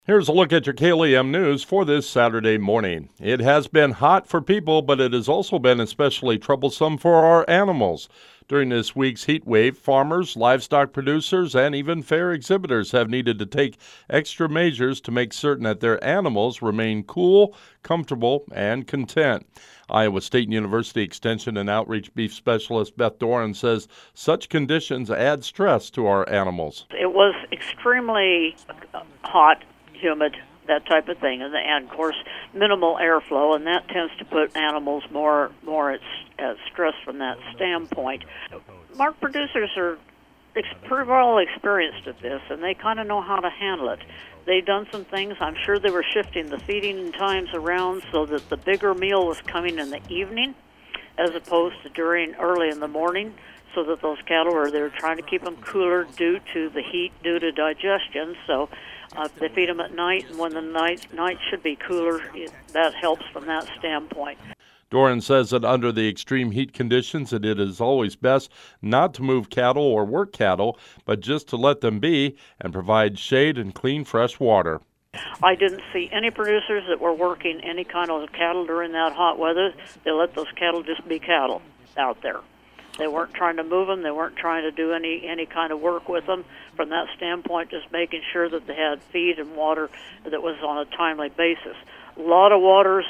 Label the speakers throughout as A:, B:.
A: Here's a look at your KLEM News for this Saturday morning. It has been hot for people, but it has also been especially troublesome for our animals. During this week's heat wave, farmers, livestock producers, and even fair exhibitors have needed to take extra measures to make certain that their animals remain cool, comfortable, and content. Iowa State University Extension and Outreach Beef Specialist Beth Doran says such conditions add stress to our animals.
B: It was extremely hot, humid, that type of thing, and of course minimal airflow, and that tends to put animals more at stress from that standpoint. Our producers are pretty well experienced at this, and they kind of know how to handle it. They've done some things. I'm sure they were shifting the feeding times around so that the bigger meal was coming in the evening as opposed to early in the morning, so that those cattle they were trying to keep them cooler due to the heat, due to digestion. So they feed them at night, and when the night should be cooler, that helps from that standpoint.
A: Doran says that under the extreme heat conditions, it is always best not to move cattle or work cattle, but just to let them be and provide shade and clean, fresh water.
B: I didn't see any producers that were working any kind of cattle during that hot weather. They let those cattle just be cattle out there. They weren't trying to move them. They weren't trying to do any kind of work with them. From that standpoint, just making sure that they had feed and water that was on a timely basis. A lot of waters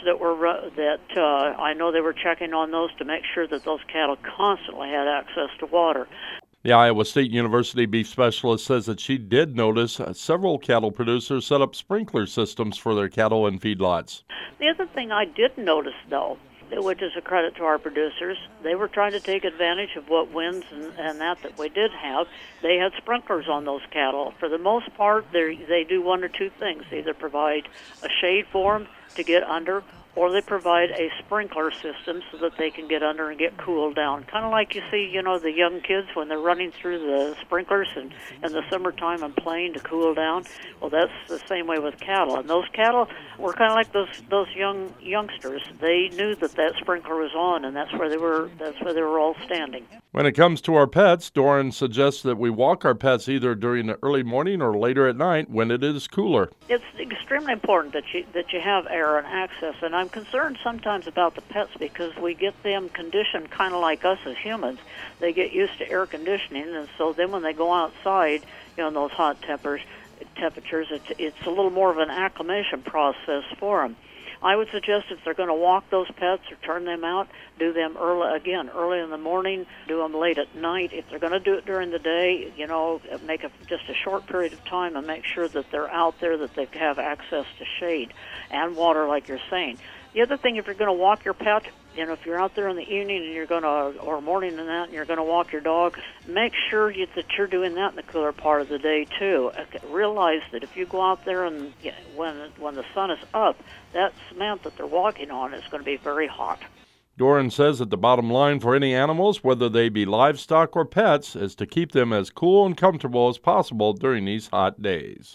B: I know they were checking on those to make sure that those cattle constantly had access to water.
A: The Iowa State University beef specialist says that she did notice several cattle producers set up sprinkler systems for their cattle and feedlots.
B: The other thing I did notice, though, which is a credit to our producers, they were trying to take advantage of what winds and that we did have. They had sprinklers on those cattle. For the most part, they do one or two things. They either provide a shade for them to get under, or they provide a sprinkler system so that they can get under and get cooled down. Kind of like you see, the young kids when they're running through the sprinklers in the summertime and playing to cool down. Well, that's the same way with cattle. And those cattle were kind of like those youngsters. They knew that sprinkler was on, and that's where they were all standing.
A: When it comes to our pets, Doran suggests that we walk our pets either during the early morning or later at night when it is cooler.
B: It's extremely important that you have air and access, and I'm concerned sometimes about the pets because we get them conditioned kind of like us as humans. They get used to air conditioning, and so then when they go outside, in those hot temperatures, it's a little more of an acclimation process for them. I would suggest if they're going to walk those pets or turn them out, do them early in the morning, do them late at night. If they're going to do it during the day, make just a short period of time and make sure that they're out there, that they have access to shade and water like you're saying. The other thing, if you're going to walk your pet, if you're out there in the evening and or morning and you're going to walk your dog, make sure that you're doing that in the cooler part of the day too. Realize that if you go out there and when the sun is up, that cement that they're walking on is going to be very hot.
A: Doran says that the bottom line for any animals, whether they be livestock or pets, is to keep them as cool and comfortable as possible during these hot days.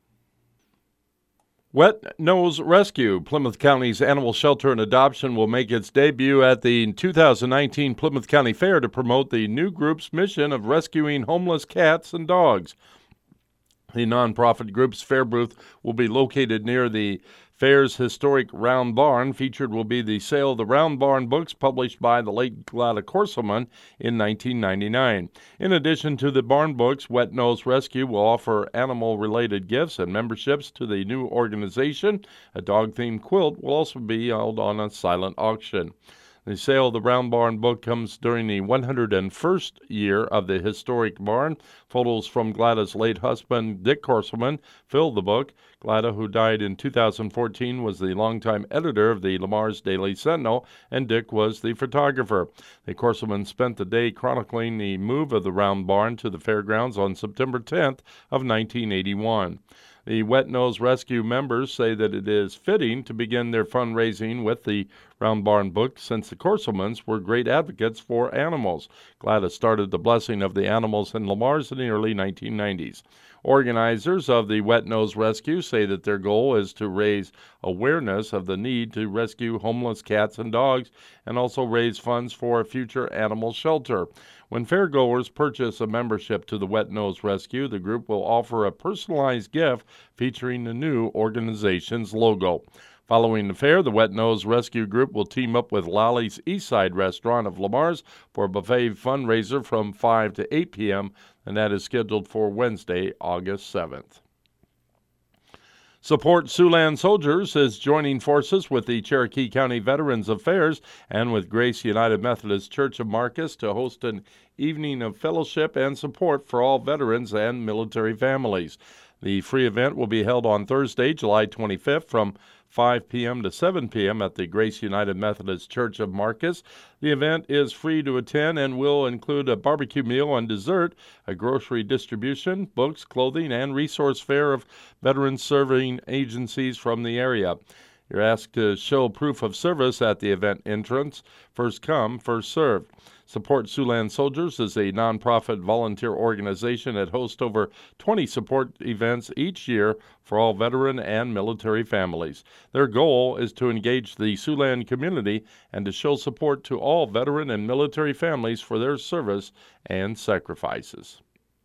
A: Wet Nose Rescue, Plymouth County's animal shelter and adoption, will make its debut at the 2019 Plymouth County Fair to promote the new group's mission of rescuing homeless cats and dogs. The nonprofit group's fair booth will be located near the fair's historic Round Barn. Featured will be the sale of the Round Barn books published by the late Glada Korselman in 1999. In addition to the barn books, Wet Nose Rescue will offer animal-related gifts and memberships to the new organization. A dog-themed quilt will also be held on a silent auction. The sale of the Round Barn book comes during the 101st year of the historic barn. Photos from Glada's late husband, Dick Korselman, filled the book. Glada, who died in 2014, was the longtime editor of the Lamar's Daily Sentinel, and Dick was the photographer. The Korselmans spent the day chronicling the move of the Round Barn to the fairgrounds on September 10th of 1981. The Wet Nose Rescue members say that it is fitting to begin their fundraising with the Round Barn book since the Korselmans were great advocates for animals. Glada started the blessing of the animals in Lamar's in the early 1990s. Organizers of the Wet Nose Rescue say that their goal is to raise awareness of the need to rescue homeless cats and dogs and also raise funds for a future animal shelter. When fairgoers purchase a membership to the Wet Nose Rescue, the group will offer a personalized gift featuring the new organization's logo. Following the fair, the Wet Nose Rescue Group will team up with Lolly's Eastside Restaurant of Lamar's for a buffet fundraiser from 5 to 8 p.m., and that is scheduled for Wednesday, August 7th. Support Siouxland Soldiers is joining forces with the Cherokee County Veterans Affairs and with Grace United Methodist Church of Marcus to host an evening of fellowship and support for all veterans and military families. The free event will be held on Thursday, July 25th from 5 p.m. to 7 p.m. at the Grace United Methodist Church of Marcus. The event is free to attend and will include a barbecue meal and dessert, a grocery distribution, books, clothing, and resource fair of veterans serving agencies from the area. You're asked to show proof of service at the event entrance. First come, first served. Support Siouxland Soldiers is a nonprofit volunteer organization that hosts over 20 support events each year for all veteran and military families. Their goal is to engage the Siouxland community and to show support to all veteran and military families for their service and sacrifices.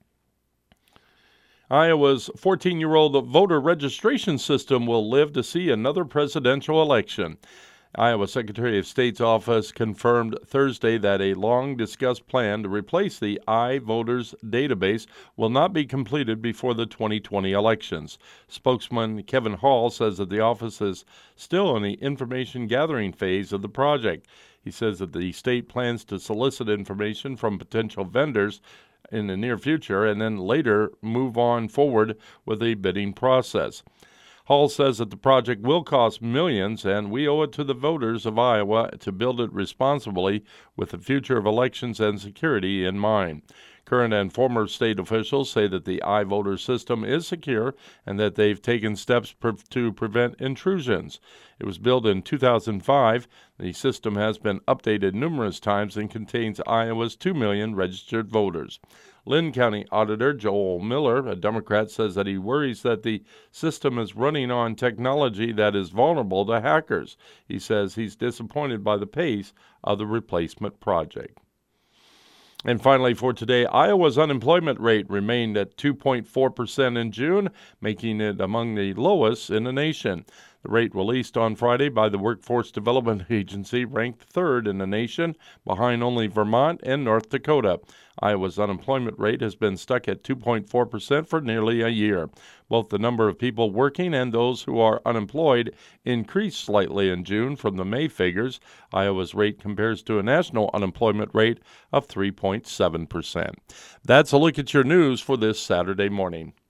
A: Iowa's 14-year-old voter registration system will live to see another presidential election. Iowa Secretary of State's office confirmed Thursday that a long-discussed plan to replace the iVoters database will not be completed before the 2020 elections. Spokesman Kevin Hall says that the office is still in the information gathering phase of the project. He says that the state plans to solicit information from potential vendors in the near future and then later move on forward with a bidding process. Hall says that the project will cost millions, and we owe it to the voters of Iowa to build it responsibly with the future of elections and security in mind. Current and former state officials say that the iVoter system is secure and that they've taken steps to prevent intrusions. It was built in 2005. The system has been updated numerous times and contains Iowa's 2 million registered voters. Lynn County Auditor Joel Miller, a Democrat, says that he worries that the system is running on technology that is vulnerable to hackers. He says he's disappointed by the pace of the replacement project. And finally, for today, Iowa's unemployment rate remained at 2.4% in June, making it among the lowest in the nation. The rate released on Friday by the Workforce Development Agency ranked third in the nation, behind only Vermont and North Dakota. Iowa's unemployment rate has been stuck at 2.4% for nearly a year. Both the number of people working and those who are unemployed increased slightly in June from the May figures. Iowa's rate compares to a national unemployment rate of 3.7%. That's a look at your news for this Saturday morning.